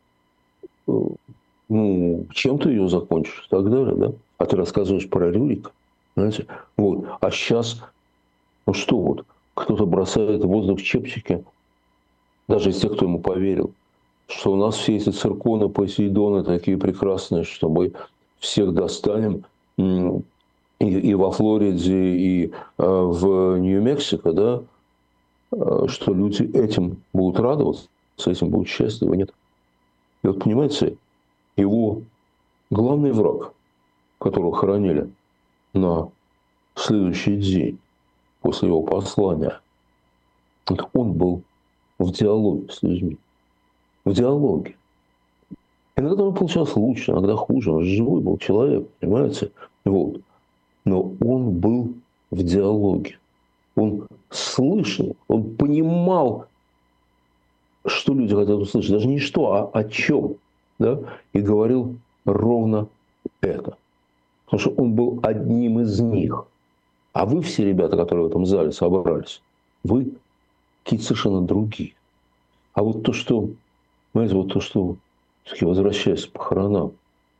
ну, чем ты ее закончишь и так далее, да? А ты рассказываешь про Рюрика, знаете? Вот. А сейчас, ну что вот, кто-то бросает в воздух чепчики, даже из тех, кто ему поверил, что у нас все эти цирконы, Посейдоны такие прекрасные, что мы всех достанем и, и во Флориде, и э, в Нью-Мексико, да, э, что люди этим будут радоваться, с этим будут счастливы, нет. И вот, понимаете, его главный враг, которого хоронили на следующий день после его послания. Вот он был в диалоге с людьми. В диалоге. Иногда он получался лучше, иногда хуже. Он живой был человек, понимаете? Вот. Но он был в диалоге. Он слышал, он понимал, что люди хотят услышать. Даже не что, а о чем. Да? И говорил ровно это. Потому что он был одним из них. А вы все ребята, которые в этом зале собрались, вы какие-то совершенно другие. А вот то, что, знаете, вот то, что, все-таки возвращаясь к похоронам,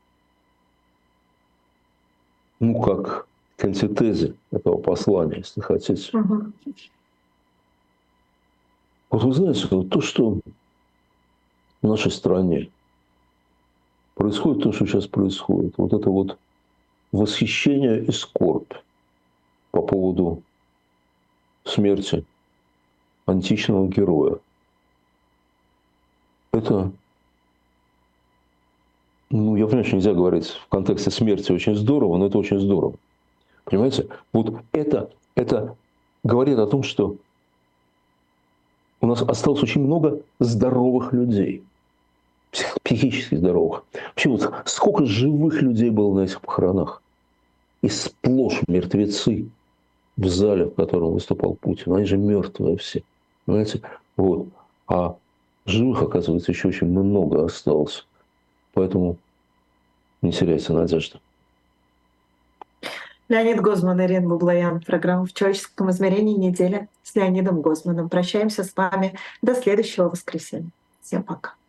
ну, как к антитезе этого послания, если хотите. Угу. Вот вы знаете, вот то, что в нашей стране происходит, то, что сейчас происходит, вот это вот восхищение и скорбь по поводу смерти античного героя. Это, ну, я понимаю, что нельзя говорить в контексте смерти очень здорово, но это очень здорово. Понимаете? Вот это, это говорит о том, что у нас осталось очень много здоровых людей, психически здоровых. Вообще, вот сколько живых людей было на этих похоронах? И сплошь мертвецы в зале, в котором выступал Путин. Они же мертвые все. Понимаете? Вот. А живых, оказывается, еще очень много осталось. Поэтому не теряйте надежды. Леонид Гозман, Ирина Баблоян. Программа «В человеческом измерении. Неделя» с Леонидом Гозманом. Прощаемся с вами до следующего воскресенья. Всем пока.